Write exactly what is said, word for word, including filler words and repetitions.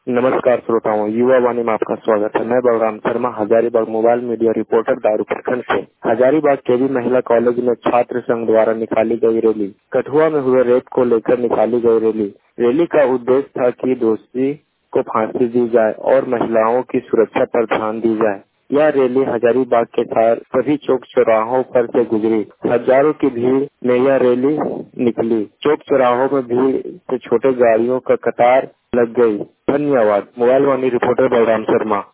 नमस्कार श्रोताओं, युवा वाणी में आपका स्वागत है। मैं Balram Sharma, Hazaribagh mobile media reporter Daru प्रखंड से। हजारीबाग केवी महिला कॉलेज में छात्र संघ द्वारा निकाली गई रैली। कठुआ में हुए रेप को लेकर निकाली गई रैली। रैली का उद्देश्य था कि दोषी को फांसी दी जाए और महिलाओं की सुरक्षा पर ध्यान दी जाए। यह रैली हजारीबाग के साथ सभी चौक चौराहों पर से गुजरी। हजारों की भीड़ में यह रैली निकली। चौक चौराहों में भीड़ से छोटे गाड़ियों का कतार लग गई। धन्यवाद। Mobile Vaani reporter Balram Sharma.